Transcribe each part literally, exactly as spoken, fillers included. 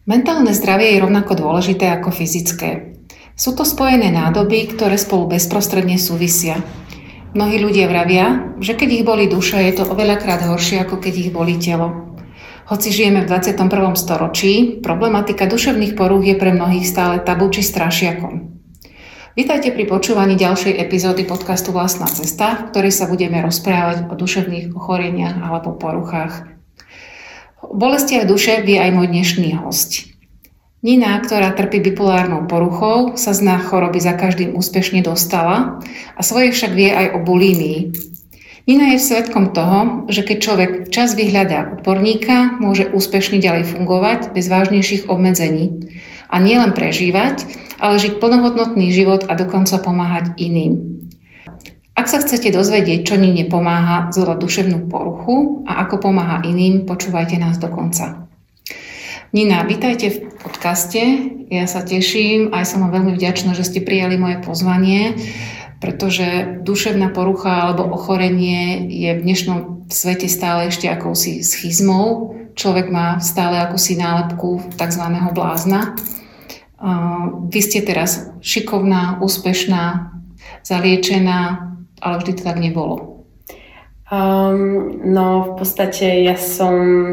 Mentálne zdravie je rovnako dôležité ako fyzické. Sú to spojené nádoby, ktoré spolu bezprostredne súvisia. Mnohí ľudia vravia, že keď ich bolí duša, je to oveľakrát horšie, ako keď ich bolí telo. Hoci žijeme v dvadsiatom prvom storočí, problematika duševných porúch je pre mnohých stále tabu či strašiakom. Vítajte pri počúvaní ďalšej epizódy podcastu Vlastná cesta, v ktorej sa budeme rozprávať o duševných ochoreniach alebo poruchách. O bolestiach duše vie aj môj dnešný hosť. Nina, ktorá trpí bipolárnou poruchou, sa z choroby za každým úspešne dostala a svoje však vie aj o bulímii. Nina je svedkom toho, že keď človek včas vyhľadá odborníka, môže úspešne ďalej fungovať bez vážnejších obmedzení a nielen prežívať, ale žiť plnohodnotný život a dokonca pomáhať iným. Ak sa chcete dozvedieť, čo Nine pomáha zdolať duševnú poruchu a ako pomáha iným, počúvajte nás do konca. Nina, vítajte v podcaste. Ja sa teším, aj som vám veľmi vďačná, že ste prijali moje pozvanie, pretože duševná porucha alebo ochorenie je v dnešnom svete stále ešte akousi schizmou. Človek má stále akúsi nálepku tzv. Blázna. Vy ste teraz šikovná, úspešná, zaliečená, ale vždy to tak nebolo. Um, no v podstate ja som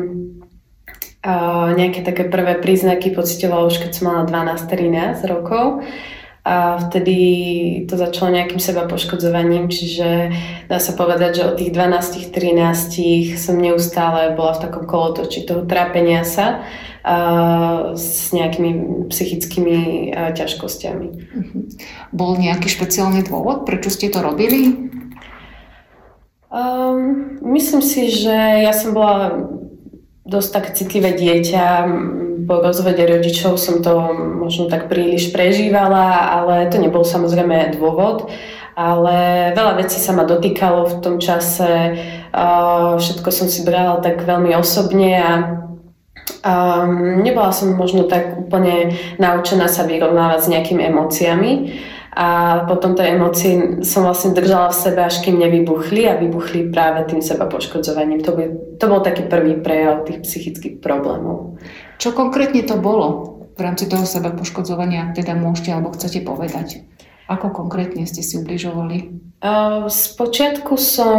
uh, nejaké také prvé príznaky pocitovala už keď som mala dvanásť trinásť rokov a vtedy to začalo nejakým seba poškodzovaním, čiže dá sa povedať, že od tých dvanásť trinásť som neustále bola v takom kolotočí toho trápenia sa uh, s nejakými psychickými uh, ťažkosťami. Uh-huh. Bol nejaký špeciálny dôvod, prečo ste to robili? Um, myslím si, že ja som bola dosť také citlivé dieťa. Po rozvode rodičov som to možno tak príliš prežívala, ale to nebol samozrejme dôvod. Ale veľa vecí sa ma dotýkalo v tom čase. Uh, všetko som si brala tak veľmi osobne a um, nebola som možno tak úplne naučená sa vyrovnávať s nejakými emóciami. A potom tie emócie som vlastne držala v sebe, až kým nevybuchli a vybuchli práve tým seba poškodzovaním. To, by, to bol taký prvý prejav tých psychických problémov. Čo konkrétne to bolo v rámci toho seba poškodzovania, ak teda môžete alebo chcete povedať? Ako konkrétne ste si ubližovali? Uh, spočiatku som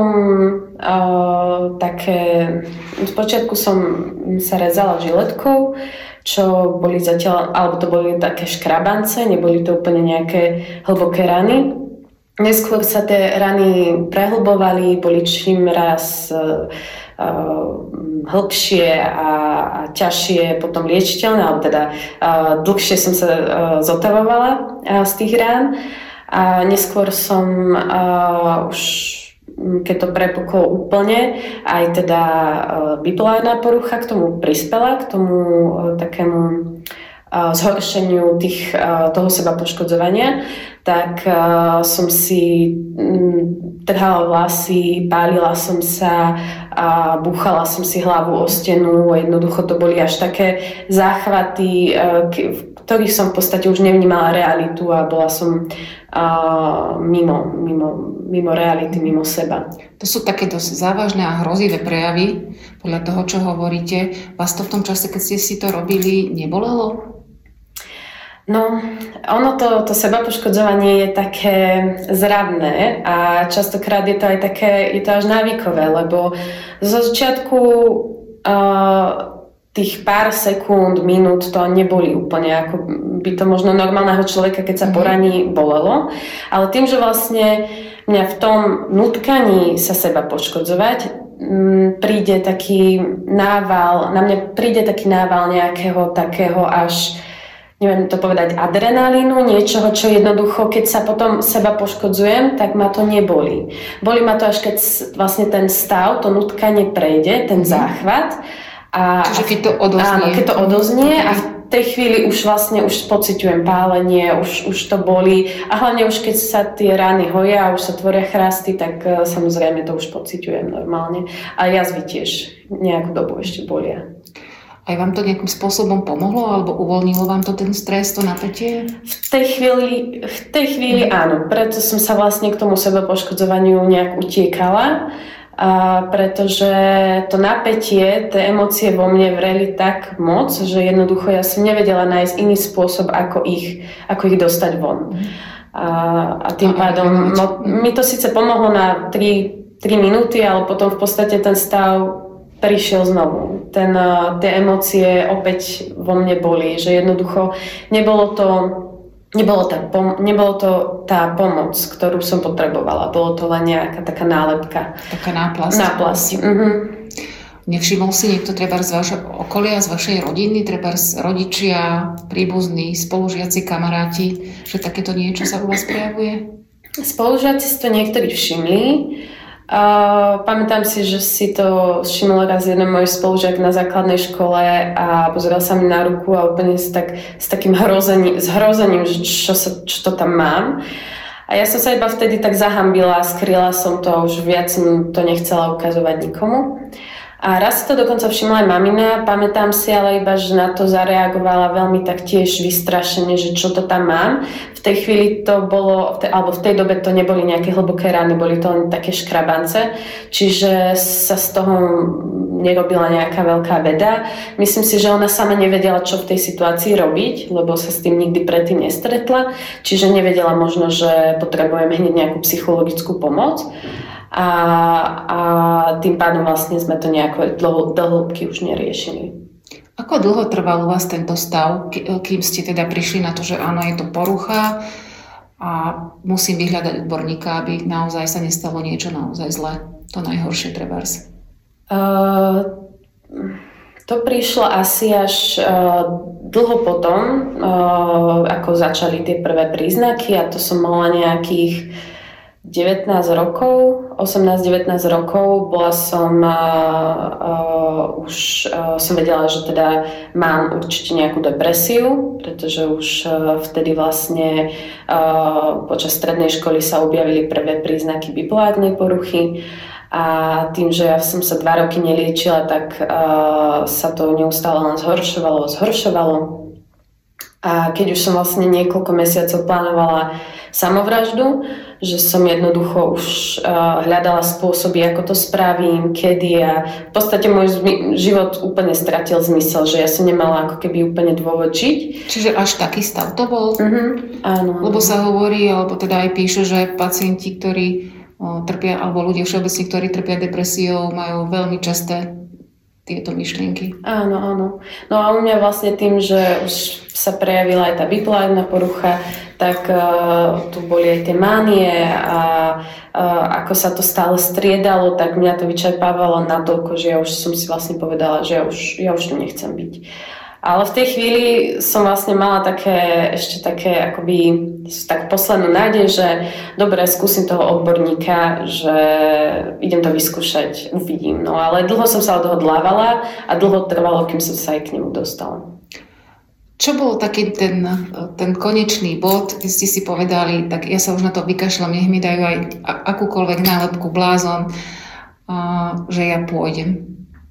uh, také... Spočiatku som sa rezala žiletkou, čo boli zatiaľ, alebo to boli také škrabance, neboli to úplne nejaké hlboké rany. Neskôr sa tie rany prehlbovali, boli čím raz uh, uh, hlbšie a, a ťažšie potom liečiteľné, alebo teda uh, dlhšie som sa uh, zotavovala uh, z tých rán. A neskôr som uh, už keď to prepuklo úplne, aj teda bipolárna porucha k tomu prispela, k tomu takému zhoršeniu tých, toho seba poškodzovania, tak som si trhala vlasy, pálila som sa a búchala som si hlavu o stenu. Jednoducho to boli až také záchvaty, v ktorých som v podstate už nevnímala realitu a bola som uh, mimo, mimo, mimo reality, mimo seba. To sú také dosť závažné a hrozivé prejavy. Podľa toho, čo hovoríte, vás to v tom čase, keď ste si to robili, nebolelo? No, ono to, to seba poškodzovanie je také zradné a častokrát je to aj také, je to až návykové, lebo zo začiatku uh, tých pár sekúnd, minút to neboli úplne, ako by to možno normálneho človeka, keď sa poraní, bolelo. Ale tým, že vlastne mňa v tom nutkaní sa seba poškodzovať, m, príde taký nával, na mňa príde taký nával nejakého takého až, neviem to povedať, adrenalínu, niečoho, čo jednoducho, keď sa potom seba poškodzujem, tak ma to nebolí. Bolí ma to až keď vlastne ten stav, to nutkanie prejde, ten záchvat. A, Čiže keď to odoznie. Áno, keď to odoznie a v tej chvíli už vlastne už pociťujem pálenie, už, už to bolí a hlavne už keď sa tie rany hoja a už sa tvoria chrasty, tak uh, samozrejme to už pociťujem normálne. A jazvy tiež nejakú dobu ešte bolia. Aj vám to nejakým spôsobom pomohlo alebo uvoľnilo vám to ten stres, to napätie? V tej chvíli, v tej chvíli áno, preto som sa vlastne k tomu sebapoškodzovaniu nejak utiekala. A pretože to napätie, tie emócie vo mne vreli tak moc, že jednoducho ja som nevedela nájsť iný spôsob, ako ich, ako ich dostať von. A, a tým pádom, no, mi to síce pomohlo na tri minúty, ale potom v podstate ten stav prišiel znovu. Ten, tie emócie opäť vo mne boli, že jednoducho nebolo to Nebolo, tá pom- nebolo to tá pomoc, ktorú som potrebovala. Bolo to len nejaká taká nálepka. Taká náplasť. Náplasť. Uh-huh. Nevšimol si niekto treba z vašho okolia, z vašej rodiny, treba z rodičia, príbuzní, spolužiaci, kamaráti, že takéto niečo sa u vás prejavuje? Spolužiaci si to niektorí všimli. Uh, pamätám si, že si to všimol raz jeden môj spolužiak na základnej škole a pozeral sa mi na ruku a úplne s, tak, s takým hrozením, s hrozením, že čo, sa, čo to tam mám. A ja som sa iba vtedy tak zahambila, skryla som to a už viac som to nechcela ukazovať nikomu. A raz si to dokonca všimla aj mamina, pamätám si ale iba, že na to zareagovala veľmi tak tiež vystrašene, že čo to tam mám. V tej chvíli to bolo, alebo v tej dobe to neboli nejaké hlboké rany, boli to len také škrabance, čiže sa z toho nerobila nejaká veľká veda. Myslím si, že ona sama nevedela, čo v tej situácii robiť, lebo sa s tým nikdy predtým nestretla, čiže nevedela možno, že potrebujem hneď nejakú psychologickú pomoc. A, a tým pádom vlastne sme to nejako do hĺbky už neriešili. Ako dlho trval u vás tento stav, kým ste teda prišli na to, že áno, je to porucha a musím vyhľadať odborníka, aby naozaj sa nestalo niečo naozaj zlé, to najhoršie trebárs? Uh, to prišlo asi až uh, dlho potom, uh, ako začali tie prvé príznaky, a to som mala nejakých devätnásť rokov, osemnásť devätnásť rokov, bola som, uh, uh, už uh, som vedela, že teda mám určite nejakú depresiu, pretože už uh, vtedy vlastne uh, počas strednej školy sa objavili prvé príznaky bipolárnej poruchy a tým, že ja som sa dva roky neliečila, tak uh, sa to neustále len zhoršovalo, zhoršovalo. A keď už som vlastne niekoľko mesiacov plánovala samovraždu, že som jednoducho už uh, hľadala spôsoby, ako to spravím, kedy, a v podstate môj zmi- život úplne stratil zmysel, že ja som nemala ako keby úplne dôvod žiť. Čiže až taký stav to bol? Uh-huh. Áno. Lebo sa hovorí, alebo teda aj píše, že pacienti, ktorí o, trpia, alebo ľudia všeobecne, ktorí trpia depresiou, majú veľmi časté tieto myšlienky. Áno, áno. No a u mňa vlastne tým, že už sa prejavila aj tá bipolárna porucha, tak uh, tu boli aj tie mánie a uh, ako sa to stále striedalo, tak mňa to vyčerpávalo natoľko, že ja už som si vlastne povedala, že ja už, ja už tu nechcem byť. Ale v tej chvíli som vlastne mala také, ešte také akoby tak poslednú nádej, že dobre, skúsim toho odborníka, že idem to vyskúšať, uvidím. No ale dlho som sa odhodlávala a dlho trvalo, kým som sa aj k nemu dostala. Čo bol taký ten, ten konečný bod, keď ste si povedali, tak ja sa už na to vykašľam, nech mi dajú aj akúkoľvek nálepku blázon, že ja pôjdem?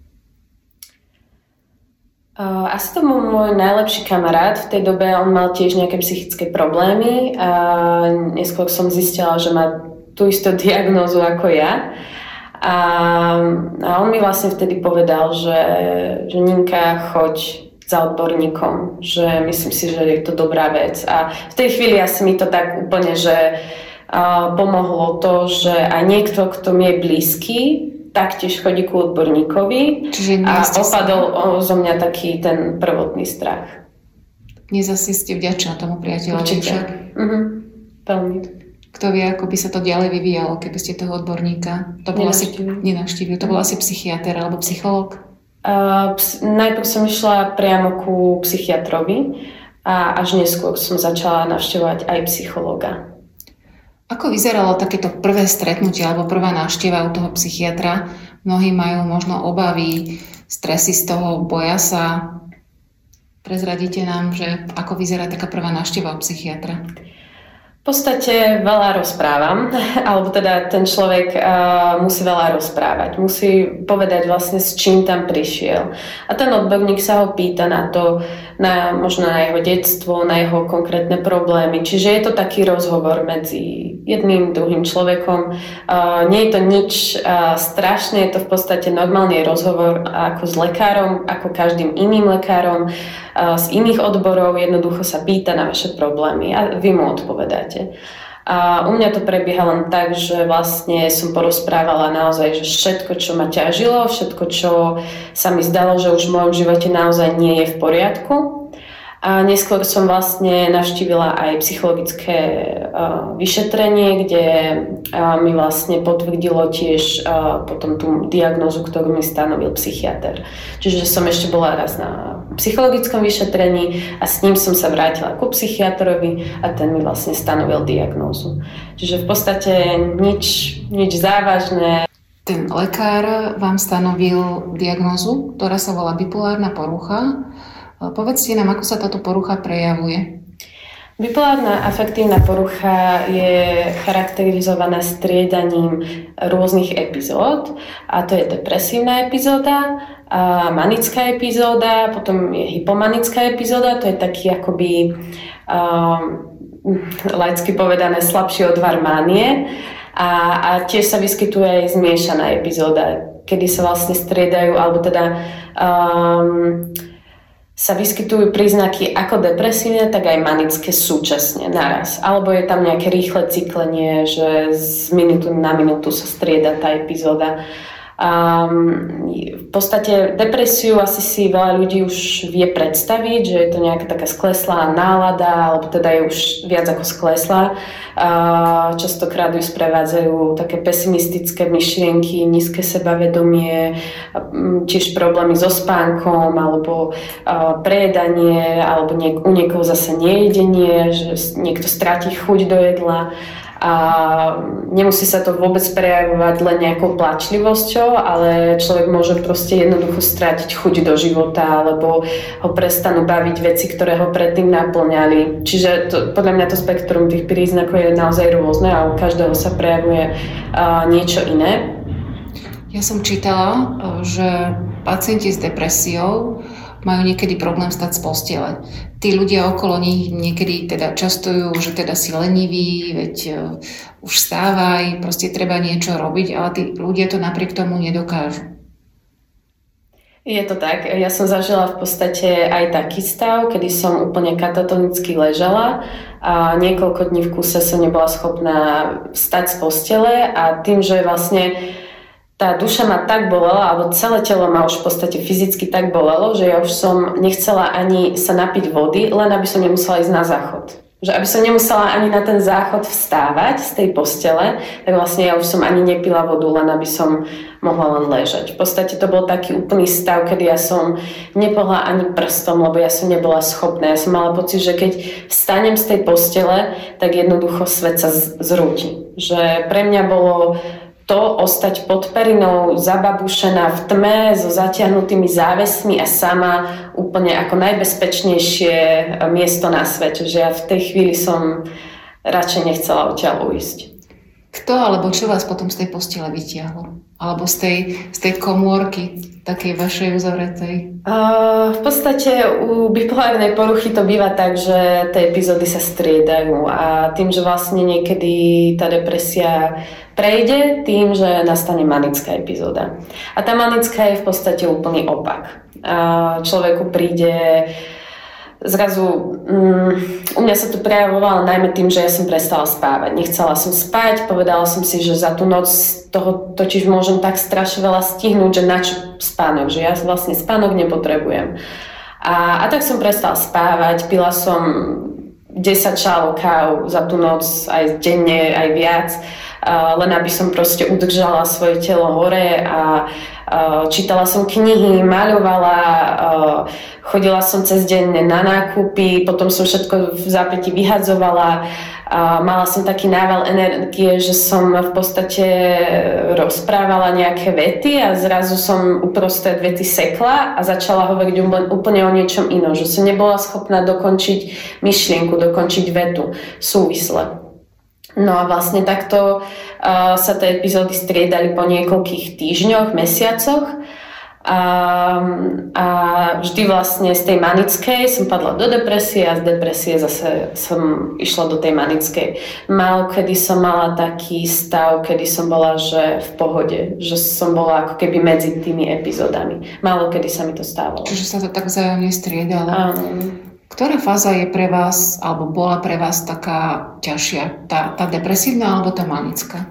Uh, asi to bol môj najlepší kamarát. V tej dobe on mal tiež nejaké psychické problémy a neskôr som zistila, že má tú istú diagnózu ako ja. A, a on mi vlastne vtedy povedal, že, že Ninka, choď za odborníkom, že myslím si, že je to dobrá vec. A v tej chvíli asi mi to tak úplne, že uh, pomohlo to, že aj niekto, kto mi je blízky, taktiež chodí ku odborníkovi. Čiže a opadol sa... zo mňa taký ten prvotný strach. Dnes asi ste vďačná tomu priateľovi. Určite. Uh-huh. Veľmi. Kto vie, ako by sa to ďalej vyvíjalo, keby ste toho odborníka to bol asi nenavštívil. To bol asi psychiater alebo psychológ? Uh, ps- najprv som išla priamo ku psychiatrovi a až neskôr som začala navštevovať aj psychológa. Ako vyzeralo takéto prvé stretnutie alebo prvá návšteva u toho psychiatra? Mnohí majú možno obavy, stresy z toho, boja sa. Prezradíte nám, že ako vyzerá taká prvá návšteva u psychiatra? V podstate veľa rozprávam, alebo teda ten človek uh, musí veľa rozprávať. Musí povedať vlastne, s čím tam prišiel. A ten odborník sa ho pýta na to, na, možno na jeho detstvo, na jeho konkrétne problémy. Čiže je to taký rozhovor medzi jedným, druhým človekom. Uh, nie je to nič uh, strašné, je to v podstate normálny rozhovor ako s lekárom, ako každým iným lekárom uh, z iných odborov, jednoducho sa pýta na vaše problémy a vy mu odpovedáte. A u mňa to prebieha len tak, že vlastne som porozprávala naozaj, že všetko, čo ma ťažilo, všetko, čo sa mi zdalo, že už v mojom živote naozaj nie je v poriadku. A neskôr som vlastne navštívila aj psychologické uh, vyšetrenie, kde uh, mi vlastne potvrdilo tiež uh, potom tú diagnózu, ktorú mi stanovil psychiater. Čiže som ešte bola raz na psychologickom vyšetrení a s ním som sa vrátila ku psychiatrovi a ten mi vlastne stanovil diagnózu. Čiže v podstate nič, nič závažné. Ten lekár vám stanovil diagnózu, ktorá sa volá bipolárna porucha. Povedzte nám, ako sa táto porucha prejavuje. Bipolárna afektívna porucha je charakterizovaná striedaním rôznych epizód, a to je depresívna epizóda, a manická epizóda, potom je hypomanická epizóda, to je taký akoby um, laicky povedané slabší odvar mánie, a, a tiež sa vyskytuje aj zmiešaná epizóda, kedy sa vlastne striedajú, alebo teda um, sa vyskytujú príznaky ako depresívne, tak aj manické súčasne naraz. Alebo je tam nejaké rýchle cyklenie, že z minútu na minútu sa strieda tá epizóda. Um, v podstate depresiu asi si veľa ľudí už vie predstaviť, že je to nejaká taká skleslá nálada, alebo teda je už viac ako skleslá. Uh, častokrát ju sprevádzajú také pesimistické myšlienky, nízke sebavedomie, um, tiež problémy so spánkom, alebo uh, prejedanie, alebo niek- u niekoho zase nejedenie, že niekto stráti chuť do jedla. A nemusí sa to vôbec prejavovať len nejakou plačlivosťou, ale človek môže proste jednoducho strátiť chuť do života, alebo ho prestanú baviť veci, ktoré ho predtým naplňali. Čiže to, podľa mňa to spektrum tých príznakov je naozaj rôzne a u každého sa prejavuje uh, niečo iné. Ja som čítala, že pacienti s depresiou majú niekedy problém stať z postele. Tí ľudia okolo nich niekedy teda častujú, že teda si leniví, veď uh, už vstávaj, proste treba niečo robiť, ale tí ľudia to napriek tomu nedokážu. Je to tak. Ja som zažila v podstate aj taký stav, kedy som úplne katatonicky ležala a niekoľko dní v kuse som nebola schopná vstať z postele a tým, že vlastne tá duša ma tak bolela, alebo celé telo ma už v podstate fyzicky tak bolelo, že ja už som nechcela ani sa napiť vody, len aby som nemusela ísť na záchod. Že aby som nemusela ani na ten záchod vstávať z tej postele, tak vlastne ja už som ani nepila vodu, len aby som mohla len ležať. V podstate to bol taký úplný stav, kedy ja som nepohla ani prstom, lebo ja som nebola schopná. Ja som mala pocit, že keď vstanem z tej postele, tak jednoducho svet sa zrúti. Že pre mňa bolo to ostať pod perinou, zababušená v tme, so zatiahnutými závesmi a sama úplne ako najbezpečnejšie miesto na svete. Že ja v tej chvíli som radšej nechcela odtiaľ ujsť. Kto alebo čo vás potom z tej postele vytiahlo? Alebo z tej, z tej komórky, takej vašej uzavretej? Uh, v podstate u bipolárnej poruchy to býva tak, že tie epizódy sa striedajú a tým, že vlastne niekedy tá depresia prejde, tým, že nastane manická epizóda. A tá manická je v podstate úplný opak. Uh, človeku príde zrazu, um, u mňa sa to prejavovalo najmä tým, že ja som prestala spávať. Nechcela som spať, povedala som si, že za tú noc toho totiž môžem tak strašne veľa stihnúť, že na čo spánok, že ja vlastne spánok nepotrebujem. A, a tak som prestala spávať, pila som desať šálov káv za tú noc, aj denne, aj viac, uh, len aby som proste udržala svoje telo hore a uh, čítala som knihy, maľovala, uh, chodila som cez deň na nákupy, potom som všetko v zápäti vyhadzovala. A mala som taký nával energie, že som v podstate rozprávala nejaké vety a zrazu som uprostred vety sekla a začala hovoriť úplne o niečom inom, že som nebola schopná dokončiť myšlienku, dokončiť vetu súvisle. No a vlastne takto uh, sa tie epizódy striedali po niekoľkých týždňoch, mesiacoch. A, a vždy vlastne z tej manickej som padla do depresie a z depresie zase som išla do tej manickej. Málo kedy som mala taký stav, kedy som bola že v pohode, že som bola ako keby medzi tými epizódami. Málo kedy sa mi to stávalo. Čiže sa to tak vzájomne striedalo. Um, Ktorá fáza je pre vás, alebo bola pre vás taká ťažšia? Tá, tá depresívna alebo tá manická?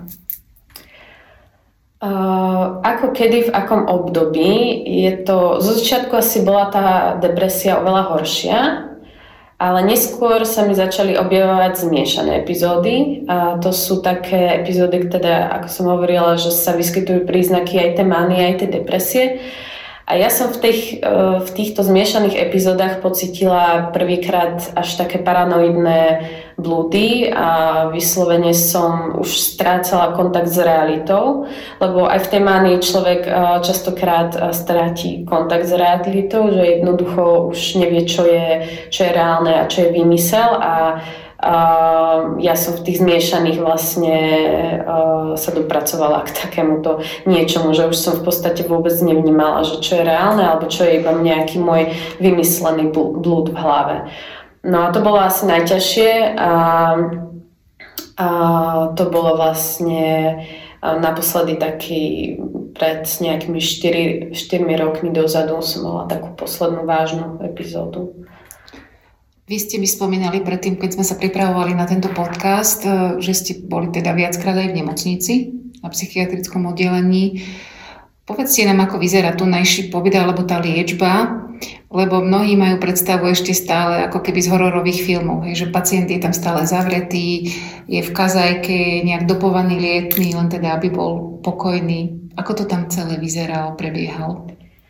Uh, ako kedy, v akom období, je to, zo začiatku asi bola tá depresia oveľa horšia, ale neskôr sa mi začali objavovať zmiešané epizódy a to sú také epizódy, teda, ako som hovorila, že sa vyskytujú príznaky aj tej mánie, aj tej depresie. A ja som v, tých, v týchto zmiešaných epizódach pocítila prvýkrát až také paranoidné blúdy a vyslovene som už strácala kontakt s realitou, lebo aj v tej mánii človek častokrát stráti kontakt s realitou, že jednoducho už nevie, čo je, čo je reálne a čo je výmysel a Uh, ja som v tých zmiešaných vlastne uh, sa dopracovala k takémuto niečomu, že už som v podstate vôbec nevnímala, že čo je reálne alebo čo je iba nejaký môj vymyslený blúd v hlave. No a to bolo asi najťažšie a, a to bolo vlastne naposledy taký pred nejakými štyrmi rokmi dozadu som mala takú poslednú vážnu epizódu. Vy ste mi spomínali predtým, keď sme sa pripravovali na tento podcast, že ste boli teda viackrát aj v nemocnici na psychiatrickom oddelení. Povedzte nám, ako vyzerá tunajší pobyt alebo tá liečba, lebo mnohí majú predstavu ešte stále ako keby z hororových filmov, hej, že pacient je tam stále zavretý, je v kazajke, nejak dopovaný, lietný, len teda, aby bol pokojný. Ako to tam celé vyzeralo, prebiehalo?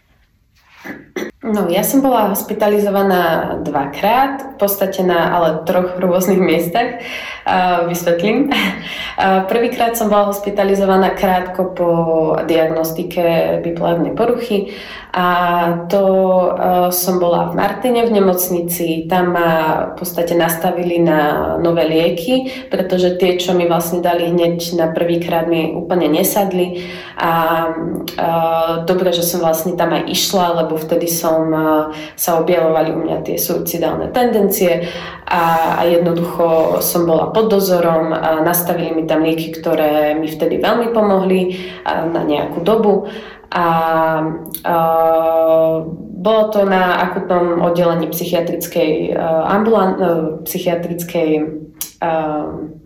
No, ja som bola hospitalizovaná dvakrát, v podstate na ale troch rôznych miestach. Uh, vysvetlím. Uh, prvýkrát som bola hospitalizovaná krátko po diagnostike bipolárnej poruchy a to uh, som bola v Martine v nemocnici. Tam ma v podstate nastavili na nové lieky, pretože tie, čo mi vlastne dali hneď na prvýkrát, mi úplne nesadli. A uh, dobre, že som vlastne tam aj išla, lebo vtedy som, uh, sa objavovali u mňa tie suicidálne tendencie a, a jednoducho som bola pod dozorom a nastavili mi tam lieky, ktoré mi vtedy veľmi pomohli a na nejakú dobu. A, a bolo to na akutnom oddelení psychiatrickej ambulan- psychiatrickej a,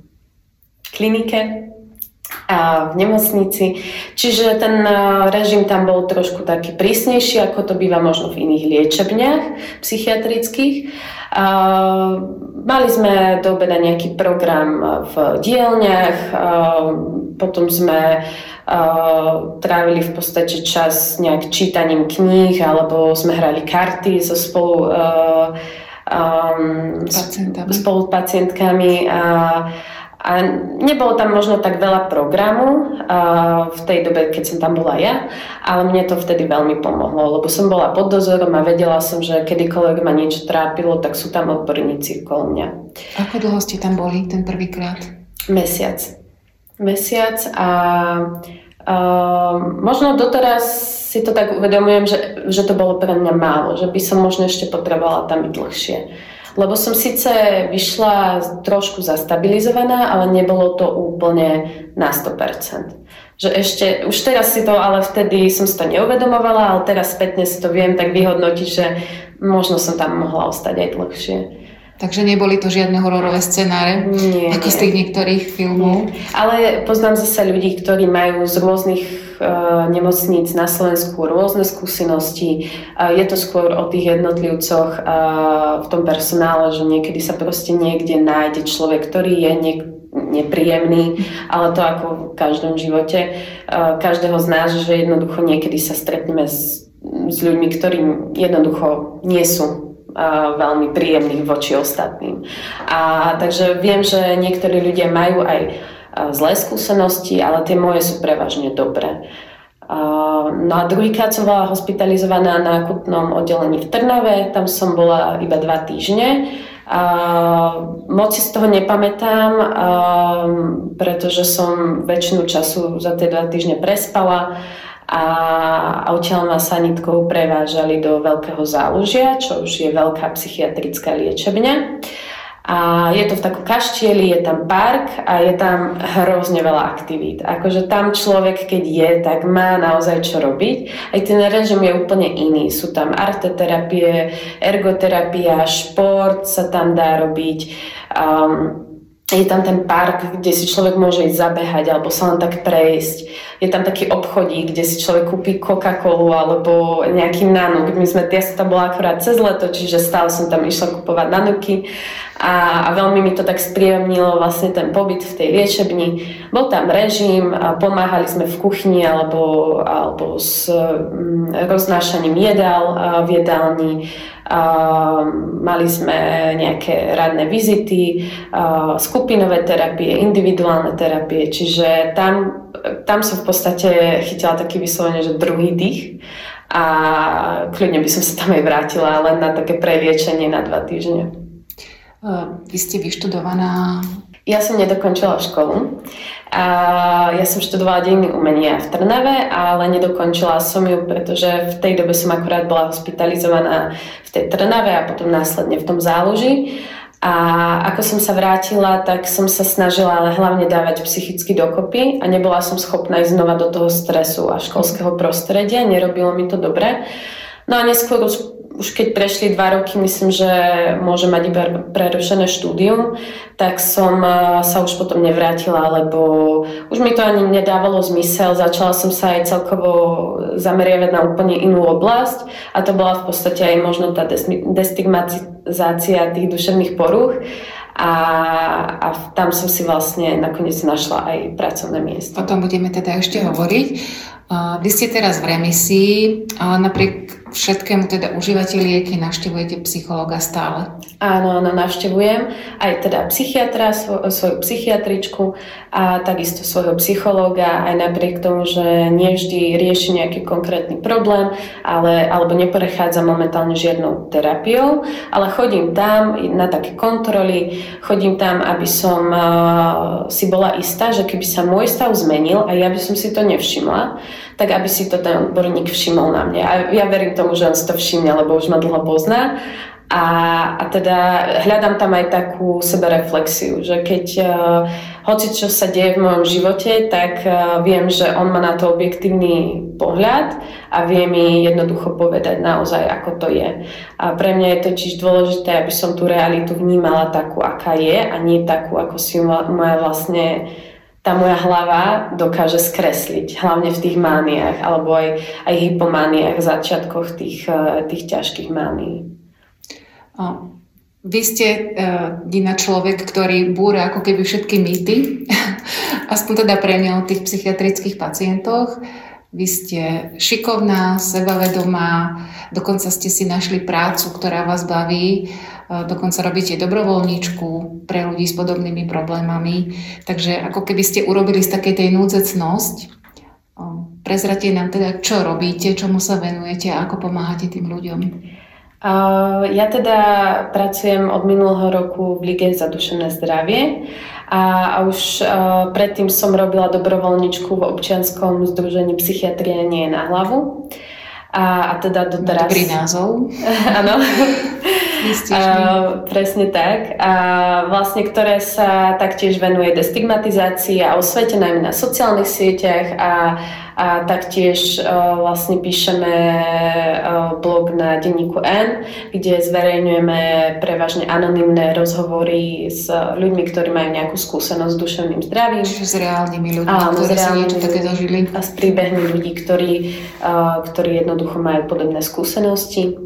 klinike a v nemocnici. Čiže ten režim tam bol trošku taký prísnejší, ako to býva možno v iných liečebniach psychiatrických. Uh, mali sme do obeda nejaký program v dielňach, uh, potom sme uh, trávili v podstate čas nejak čítaním kníh, alebo sme hrali karty so spolu, uh, um, spolu pacientkami a A nebolo tam možno tak veľa programu uh, v tej dobe, keď som tam bola ja, ale mne to vtedy veľmi pomohlo, lebo som bola pod dozorom a vedela som, že kedykoľvek ma niečo trápilo, tak sú tam odborníci okolo mňa. Ako dlho ste tam boli ten prvýkrát? Mesiac. Mesiac a uh, možno doteraz si to tak uvedomujem, že, že to bolo pre mňa málo, že by som možno ešte potrebovala tam byť dlhšie. Lebo som síce vyšla trošku zastabilizovaná, ale nebolo to úplne na sto percent. Že ešte, už teraz si to, ale vtedy som si to neuvedomovala, ale teraz spätne si to viem tak vyhodnotiť, že možno som tam mohla ostať aj dlhšie. Takže neboli to žiadne hororové scenáre, nie, ako nie. Z tých niektorých filmov? Nie. Ale poznám zase ľudí, ktorí majú z rôznych uh, nemocníc na Slovensku rôzne skúsenosti. Uh, je to skôr o tých jednotlivcoch uh, v tom personále, že niekedy sa proste niekde nájde človek, ktorý je niek- nepríjemný, ale to ako v každom živote uh, každého z nás, že jednoducho niekedy sa stretneme s, s ľuďmi, ktorí jednoducho nie sú veľmi príjemných voči ostatným. A takže viem, že niektorí ľudia majú aj zlé skúsenosti, ale tie moje sú prevažne dobré. No a druhýkrát som bola hospitalizovaná na akutnom oddelení v Trnave, tam som bola iba dva týždne. A moc si z toho nepamätám, pretože som väčšinu času za tie dva týždne prespala. a, a odtiaľ ma sanitkou prevážali do Veľkého Zálužia, čo už je veľká psychiatrická liečebňa. A je to v takom kaštieli, je tam park a je tam hrozne veľa aktivít. Akože tam človek, keď je, tak má naozaj čo robiť. Aj ten režim je úplne iný. Sú tam arteterapie, ergoterapia, šport sa tam dá robiť. Um, je tam ten park, kde si človek môže ísť zabehať alebo sa len tak prejsť. Je tam taký obchodík, kde si človek kúpi Coca-Colu alebo nejaký nanuk. My sme, ja som tam bola akorát cez leto, čiže stále som tam išla kupovať nanuky a, a veľmi mi to tak spríjemnilo vlastne ten pobyt v tej liečebni. Bol tam režim, a pomáhali sme v kuchyni alebo, alebo s um, roznášaním jedál v jedálni. Uh, mali sme nejaké radné vizity, uh, skupinové terapie, individuálne terapie, čiže tam, tam som v podstate chytila taký vyslovene, že druhý dých a kľudne by som sa tam aj vrátila len na také preliečenie na dva týždne. Uh, vy ste vyštudovaná? Ja som nedokončila školu. A ja som študovala dejiny umenia v Trnave, ale nedokončila som ju, pretože v tej dobe som akurát bola hospitalizovaná v tej Trnave a potom následne v tom Záluži. A ako som sa vrátila, tak som sa snažila ale hlavne dávať psychicky dokopy a nebola som schopná ísť znova do toho stresu a školského prostredia, nerobilo mi to dobre. No a neskôr už Už keď prešli dva roky, myslím, že môže mať iba prerušené štúdium, tak som sa už potom nevrátila, lebo už mi to ani nedávalo zmysel. Začala som sa aj celkovo zameriavať na úplne inú oblasť a to bola v podstate aj možno tá destigmatizácia tých duševných porúch. A, a tam som si vlastne nakoniec našla aj pracovné miesto. O tom budeme teda ešte hovoriť. Vy ste teraz v remisii, ale napriek všetkému teda užívate lieky, navštevujete psychologa stále? Áno, áno, navštevujem aj teda psychiatra, svoj, svoju psychiatričku a takisto svojho psychológa, aj napriek tomu, že nie vždy rieši nejaký konkrétny problém, ale, alebo neprechádzam momentálne žiadnou terapiou, ale chodím tam na také kontroly, chodím tam, aby som uh, si bola istá, že keby sa môj stav zmenil a ja by som si to nevšimla, tak aby si to ten odborník všimol na mne. A ja verím tomu, že on si to všimne, lebo už ma dlho pozná. A, a teda hľadám tam aj takú sebereflexiu, že keď uh, hoci čo sa deje v mojom živote, tak uh, viem, že on má na to objektívny pohľad a vie mi jednoducho povedať naozaj, ako to je. A pre mňa je totiž dôležité, aby som tú realitu vnímala takú, aká je a nie takú, ako si moja vlastne tá moja hlava dokáže skresliť, hlavne v tých mániách alebo aj, aj hypomániách, začiatkoch tých, tých ťažkých mánií. Vy ste uh, Dina človek, ktorý búra ako keby všetky mýty, aspoň teda pre mňa o tých psychiatrických pacientoch. Vy ste šikovná, sebavedomá, dokonca ste si našli prácu, ktorá vás baví, dokonca robíte dobrovoľníčku pre ľudí s podobnými problémami. Takže ako keby ste urobili z takej tej núdzecnosť. Prezrate nám teda, čo robíte, čomu sa venujete a ako pomáhate tým ľuďom. Ja teda pracujem od minulého roku v Lige za duševné zdravie a, a už uh, predtým som robila dobrovoľničku v občianskom združení Psychiatria nie je na hlavu. A, a teda doteraz... Dobrý názov. Áno. Presne tak. A vlastne, ktoré sa taktiež venuje destigmatizácii a osvete, najmä na sociálnych sieťach a, a taktiež uh, vlastne píšeme uh, blog na denníku N, kde zverejňujeme prevažne anonymné rozhovory s ľuďmi, ktorí majú nejakú skúsenosť s duševným zdravím. Čiže s reálnymi ľuďmi, ktorí si niečo také zažili. A s príbehmi ľudí, ktorí, uh, ktorí jednoducho majú podobné skúsenosti.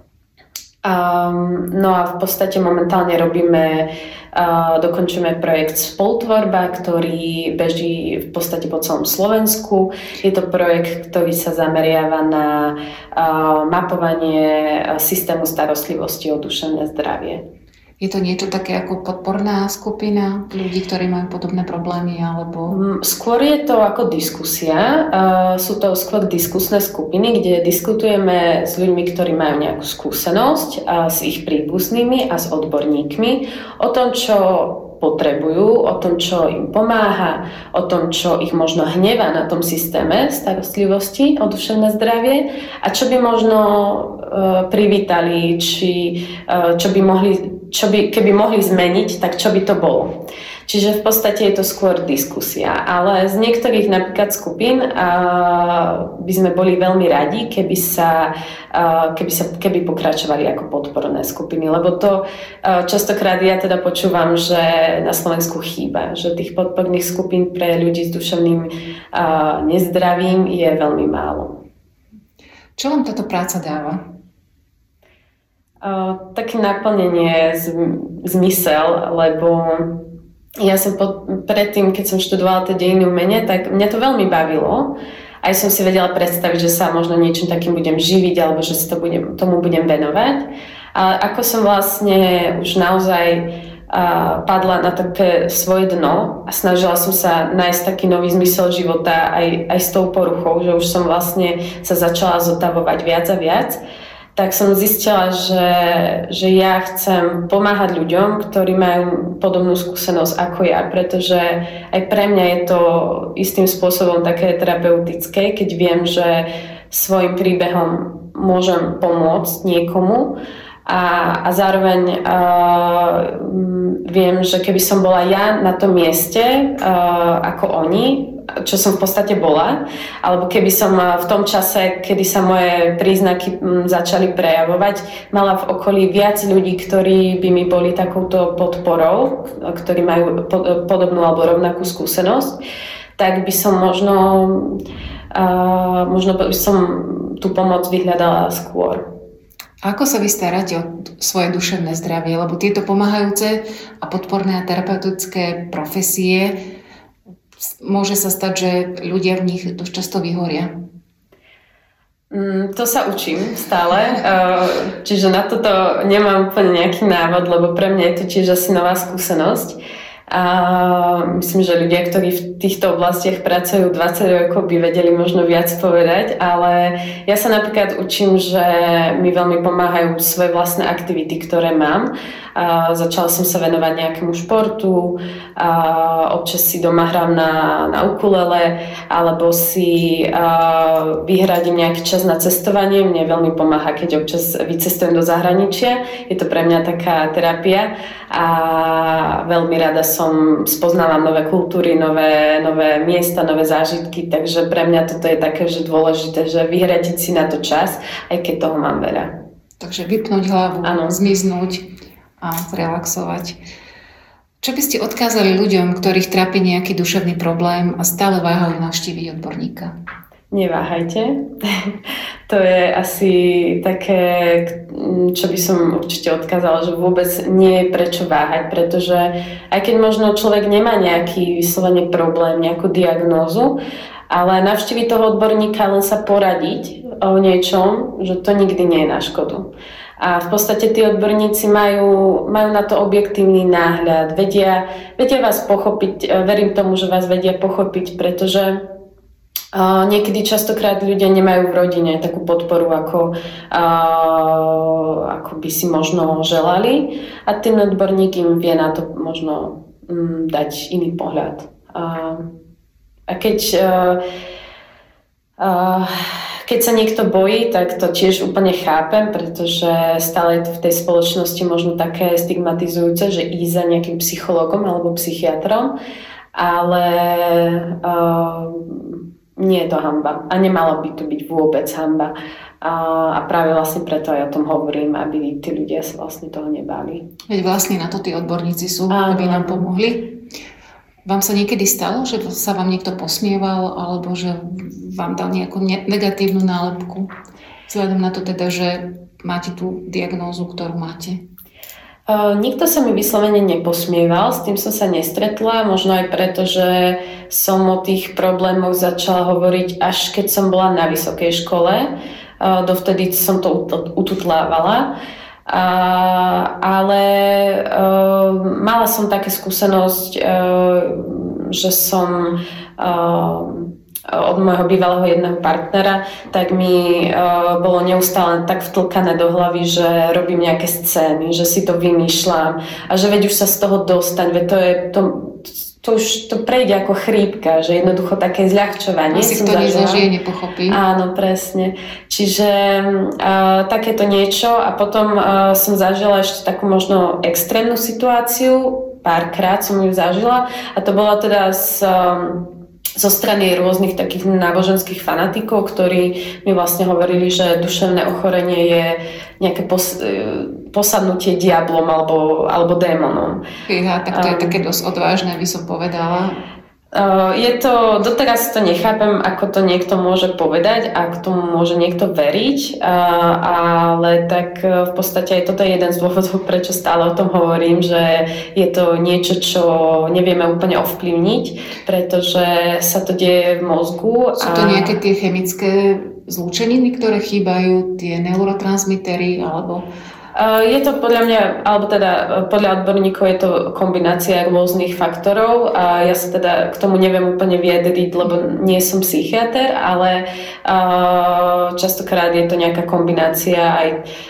Um, no a v podstate momentálne robíme, uh, dokončujeme projekt Spolutvorba, ktorý beží v podstate po celom Slovensku. Je to projekt, ktorý sa zameriava na uh, mapovanie systému starostlivosti o duševné zdravie. Je to niečo také ako podporná skupina ľudí, ktorí majú podobné problémy, alebo... Skôr je to ako diskusia. Sú to skôr diskusné skupiny, kde diskutujeme s ľuďmi, ktorí majú nejakú skúsenosť, s ich príbuznými a s odborníkmi o tom, čo potrebujú, o tom, čo im pomáha, o tom, čo ich možno hnevá na tom systéme starostlivosti o duševné zdravie a čo by možno uh, privítali, či uh, čo by mohli, čo by, keby mohli zmeniť, tak čo by to bolo. Čiže v podstate je to skôr diskusia, ale z niektorých napríklad skupín uh, by sme boli veľmi radi, keby sa, uh, keby sa keby pokračovali ako podporné skupiny, lebo to uh, častokrát ja teda počúvam, že na Slovensku chýba, že tých podporných skupín pre ľudí s duševným uh, nezdravím je veľmi málo. Čo vám táto práca dáva? Uh, také naplnenie, zmysel, lebo ja som pod, predtým, keď som študovala tie dejiny umenia, tak mňa to veľmi bavilo. Aj som si vedela predstaviť, že sa možno niečím takým budem živiť alebo že sa to budem, tomu budem venovať. Ale ako som vlastne už naozaj uh, padla na také svoje dno a snažila som sa nájsť taký nový zmysel života aj, aj s tou poruchou, že už som vlastne sa začala zotavovať viac a viac, tak som zistila, že, že ja chcem pomáhať ľuďom, ktorí majú podobnú skúsenosť ako ja, pretože aj pre mňa je to istým spôsobom také terapeutické, keď viem, že svojim príbehom môžem pomôcť niekomu a, a zároveň uh, viem, že keby som bola ja na tom mieste uh, ako oni, čo som v podstate bola, alebo keby som v tom čase, kedy sa moje príznaky začali prejavovať, mala v okolí viac ľudí, ktorí by mi boli takouto podporou, ktorí majú podobnú alebo rovnakú skúsenosť, tak by som možno, uh, možno by som tú pomoc vyhľadala skôr. Ako sa vy staráte o svoje duševné zdravie? Lebo tieto pomáhajúce a podporné a terapeutické profesie môže sa stať, že ľudia v nich dosť často vyhoria. Mm, to sa učím stále, čiže na toto nemám úplne nejaký návod, lebo pre mňa je to tiež asi nová skúsenosť. A myslím, že ľudia, ktorí v týchto oblastiach pracujú dvadsať rokov, by vedeli možno viac povedať, ale ja sa napríklad učím, že mi veľmi pomáhajú svoje vlastné aktivity, ktoré mám. A začala som sa venovať nejakému športu, a občas si doma hrám na, na ukulele, alebo si a, vyhradím nejaký čas na cestovanie. Mne veľmi pomáha, keď občas vycestujem do zahraničia. Je to pre mňa taká terapia a veľmi rada som spoznávam nové kultúry, nové, nové miesta, nové zážitky, takže pre mňa toto je také, že dôležité, že vyhradiť si na to čas, aj keď toho mám veľa. Takže vypnúť hlavu, ano. Zmiznúť a zrelaxovať. Čo by ste odkázali ľuďom, ktorých trápi nejaký duševný problém a stále váhajú navštíviť odborníka? Neváhajte. To je asi také, čo by som určite odkázala, že vôbec nie je prečo váhať, pretože aj keď možno človek nemá nejaký vyslovene problém, nejakú diagnózu, ale navštíviť toho odborníka, len sa poradiť o niečom, že to nikdy nie je na škodu. A v podstate tí odborníci majú, majú na to objektívny náhľad, vedia, vedia vás pochopiť, verím tomu, že vás vedia pochopiť, pretože uh, niekedy častokrát ľudia nemajú v rodine takú podporu, ako, uh, ako by si možno želali a ten odborník im vie na to možno um, dať iný pohľad. Uh, a keď uh, uh, Keď sa niekto bojí, tak to tiež úplne chápem, pretože stále je to v tej spoločnosti možno také stigmatizujúce, že ísť za nejakým psychológom alebo psychiatrom, ale uh, nie je to hanba a nemalo by to byť vôbec hanba. Uh, a práve vlastne preto aj o tom hovorím, aby tí ľudia sa vlastne toho nebáli. Veď vlastne na to tí odborníci sú, aby nám pomohli. Vám sa niekedy stalo, že sa vám niekto posmieval alebo že vám dal nejakú negatívnu nálepku? Vzhľadom na to teda, že máte tú diagnózu, ktorú máte. Uh, nikto sa mi vyslovene neposmieval, s tým som sa nestretla, možno aj preto, že som o tých problémoch začala hovoriť až keď som bola na vysokej škole. Uh, dovtedy som to ututlávala. Uh, ale uh, mala som také skúsenosť, uh, že som uh, od môjho bývalého jedného partnera, tak mi uh, bolo neustále tak vtlkané do hlavy, že robím nejaké scény, že si to vymýšľam a že veď už sa z toho dostaň, veď to je to, to už to prejde ako chrípka, že jednoducho také zľahčovanie. Asi kto nezažije, nepochopí. Áno, presne. Čiže uh, takéto niečo a potom uh, som zažila ešte takú možno extrémnu situáciu, párkrát som ju zažila a to bola teda s um, zo strany rôznych takých náboženských fanatikov, ktorí mi vlastne hovorili, že duševné ochorenie je nejaké pos- posadnutie diablom alebo, alebo démonom. Fíha, tak to je um, také dosť odvážne, by som povedala. Uh, je to, doteraz to nechápem, ako to niekto môže povedať a k tomu môže niekto veriť, uh, ale tak uh, v podstate aj toto je jeden z dôvodov, prečo stále o tom hovorím, že je to niečo, čo nevieme úplne ovplyvniť, pretože sa to deje v mozgu. Sú to a... nejaké tie chemické zlúčeniny, ktoré chýbajú, tie neurotransmitery, alebo... Je to podľa mňa, alebo teda podľa odborníkov je to kombinácia rôznych faktorov a ja sa teda k tomu neviem úplne vyjadriť, lebo nie som psychiater, ale častokrát je to nejaká kombinácia aj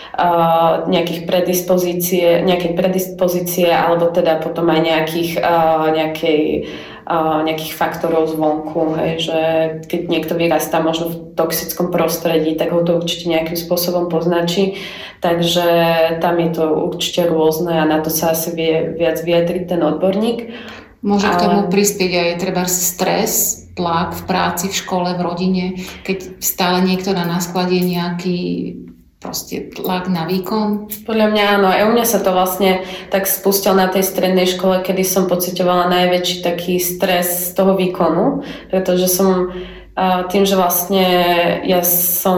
nejakých predispozície, nejakej predispozície alebo teda potom aj nejakých nejakej nejakých faktorov zvonku, hej, že keď niekto vyrastá možno v toxickom prostredí, tak ho to určite nejakým spôsobom poznačí, takže tam je to určite rôzne a na to sa asi vie viac vyjadriť ten odborník. Môže k tomu prispieť aj treba stres, tlak v práci, v škole, v rodine, keď stále niekto na nás kladie nejaký proste tlak na výkon? Podľa mňa áno. Aj u mňa sa to vlastne tak spustilo na tej strednej škole, kedy som pociťovala najväčší taký stres z toho výkonu, pretože som tým, že vlastne ja som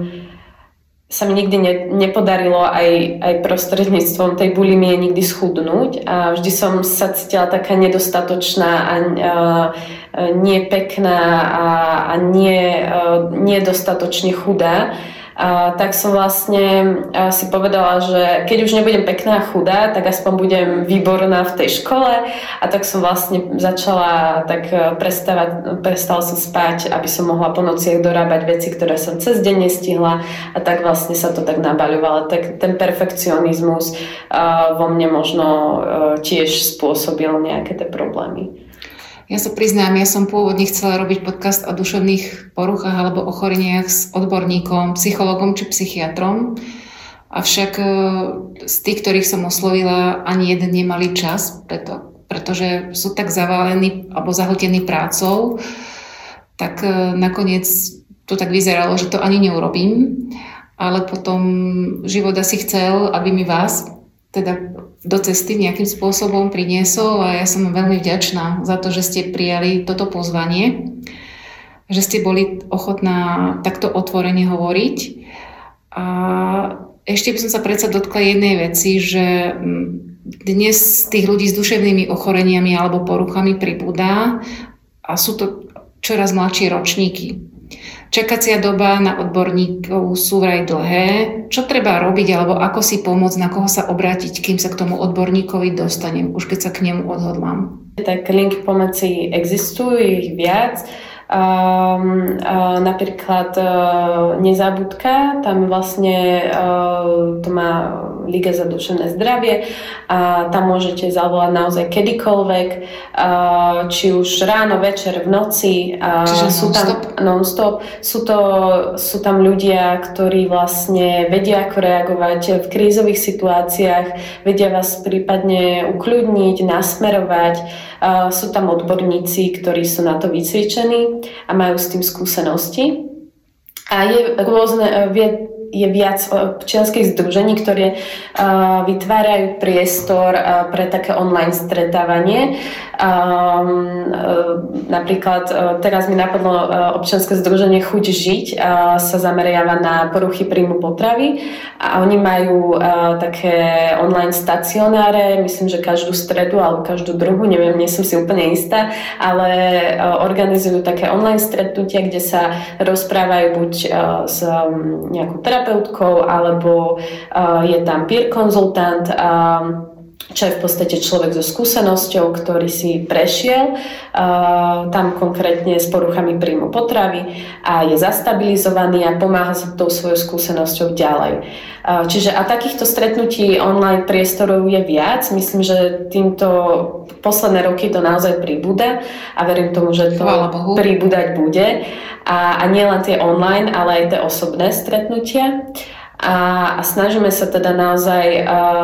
sa mi nikdy ne, nepodarilo aj, aj prostredníctvom tej bulimie nikdy schudnúť a vždy som sa cítila taká nedostatočná a, a, a nie pekná a, a nie, a, nedostatočne chudá. A tak som vlastne si povedala, že keď už nebudem pekná a chudá, tak aspoň budem výborná v tej škole a tak som vlastne začala tak prestávať, prestala som spať, aby som mohla po nociach dorábať veci, ktoré som cez deň nestihla a tak vlastne sa to tak nabaľovalo. Tak ten perfekcionizmus vo mne možno tiež spôsobil nejaké tie problémy. Ja sa priznám, ja som pôvodne chcela robiť podcast o duševných poruchách alebo ochoreniach s odborníkom, psychologom či psychiatrom. Avšak z tých, ktorých som oslovila, ani jeden nemali čas, preto, pretože sú tak zavalení alebo zahltení prácou, tak nakoniec to tak vyzeralo, že to ani neurobím. Ale potom život asi chcel, aby mi vás teda do cesty nejakým spôsobom priniesol a ja som veľmi vďačná za to, že ste prijali toto pozvanie, že ste boli ochotná takto otvorene hovoriť. A ešte by som sa predsa dotkla jednej veci, že dnes tých ľudí s duševnými ochoreniami alebo poruchami pribúda a sú to čoraz mladšie ročníky. Čakacia doba na odborníkov sú vraj dlhé. Čo treba robiť alebo ako si pomôcť, na koho sa obrátiť, kým sa k tomu odborníkovi dostanem, už keď sa k nemu odhodlám? Tak linky pomoci existujú, ich viac. Um, uh, napríklad uh, Nezabudka, tam vlastne uh, to má Liga za duševné zdravie a tam môžete zavolať naozaj kedykoľvek, uh, či už ráno, večer, v noci. Uh, Čiže sú non-stop? Tam, non-stop. Sú, to, sú tam ľudia, ktorí vlastne vedia, ako reagovať v krízových situáciách, vedia vás prípadne ukľudniť, nasmerovať. Uh, sú tam odborníci, ktorí sú na to vycvičení a majú s tým skúsenosti. A je rôzne, je viac občianskych združení, ktoré uh, vytvárajú priestor uh, pre také online stretávanie. Um, uh, napríklad uh, teraz mi napadlo uh, občianske združenie Chuť žiť, uh, sa zameriava na poruchy príjmu potravy a oni majú uh, také online stacionáre, myslím, že každú stredu alebo každú druhú, neviem, nie som si úplne istá, ale uh, organizujú také online stretnutia, kde sa rozprávajú buď uh, s um, nejakou terapeutkou, alebo uh, je tam peer konzultant, uh, čo je v podstate človek so skúsenosťou, ktorý si prešiel uh, tam konkrétne s poruchami príjmu potravy a je zastabilizovaný a pomáha sa tou svojou skúsenosťou ďalej. Uh, čiže a takýchto stretnutí online priestorov je viac. Myslím, že týmto posledné roky to naozaj pribúda a verím tomu, že to pribúdať bude. A, a nie len tie online, ale aj tie osobné stretnutia. A, a snažíme sa teda naozaj uh,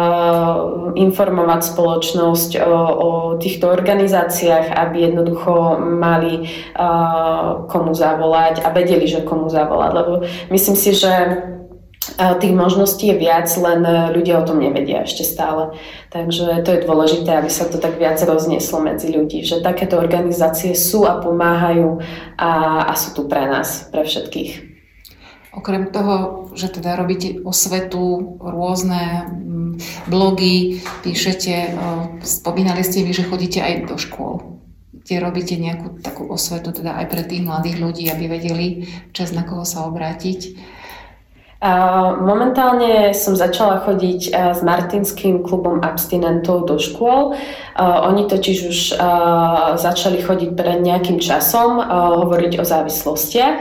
informovať spoločnosť o, o týchto organizáciách, aby jednoducho mali uh, komu zavolať a vedeli, že komu zavolať. Lebo myslím si, že uh, tých možností je viac, len ľudia o tom nevedia ešte stále. Takže to je dôležité, aby sa to tak viac roznieslo medzi ľudí, že takéto organizácie sú a pomáhajú a, a sú tu pre nás, pre všetkých. Okrem toho, že teda robíte osvetu, rôzne blogy, píšete, spomínali ste mi, že chodíte aj do škôl, kde robíte nejakú takú osvetu teda aj pre tých mladých ľudí, aby vedeli čas na koho sa obrátiť. Momentálne som začala chodiť s Martinským klubom abstinentov do škôl. Oni totiž už začali chodiť pred nejakým časom hovoriť o závislostiach.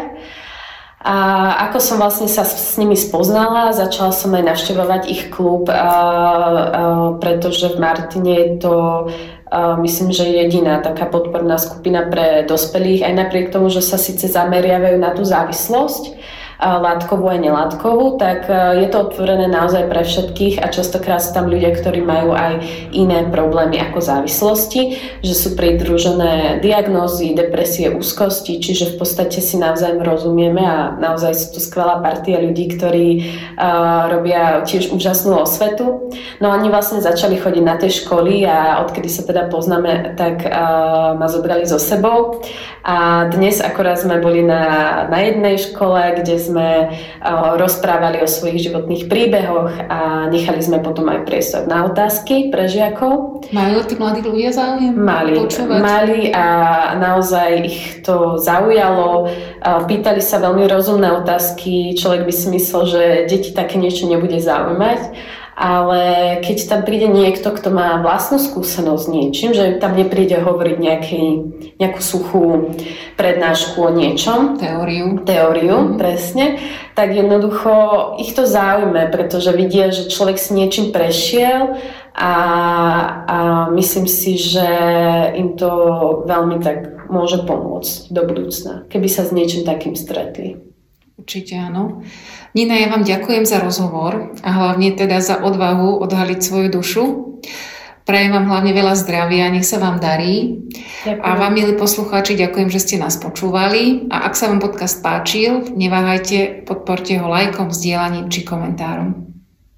A ako som vlastne sa s nimi spoznala, začala som aj navštevovať ich klub, a, a, pretože v Martine je to, a, myslím, že jediná taká podporná skupina pre dospelých, aj napriek tomu, že sa síce zameriavajú na tú závislosť, látkovú aj nelátkovú, tak je to otvorené naozaj pre všetkých a častokrát sú tam ľudia, ktorí majú aj iné problémy ako závislosti, že sú pridružené diagnózy, depresie, úzkosti, čiže v podstate si navzájom rozumieme a naozaj sú tu skvelá partia ľudí, ktorí uh, robia tiež úžasnú osvetu. No oni vlastne začali chodiť na tie školy a odkedy sa teda poznáme, tak uh, ma zobrali so sebou a dnes akorát sme boli na, na jednej škole, kde sme uh, rozprávali o svojich životných príbehoch a nechali sme potom aj priestor na otázky pre žiakov. Majú tí mladí ľudia záujem? Mali, mali a naozaj ich to zaujalo. Uh, pýtali sa veľmi rozumné otázky. Človek by si myslel, že deti také niečo nebude zaujímať. Ale keď tam príde niekto, kto má vlastnú skúsenosť s niečím, že tam nepríde hovoriť nejaký, nejakú suchú prednášku o niečom. Teóriu. Teóriu, mm. presne. Tak jednoducho ich to zaujme, pretože vidia, že človek s niečím prešiel a, a myslím si, že im to veľmi tak môže pomôcť do budúcna, keby sa s niečím takým stretli. Určite áno. Nina, ja vám ďakujem za rozhovor a hlavne teda za odvahu odhaliť svoju dušu. Prajem vám hlavne veľa zdravia, nech sa vám darí. Ďakujem. A vám, milí poslucháči, ďakujem, že ste nás počúvali. A ak sa vám podcast páčil, neváhajte, podporte ho lajkom, zdieľaním či komentárom.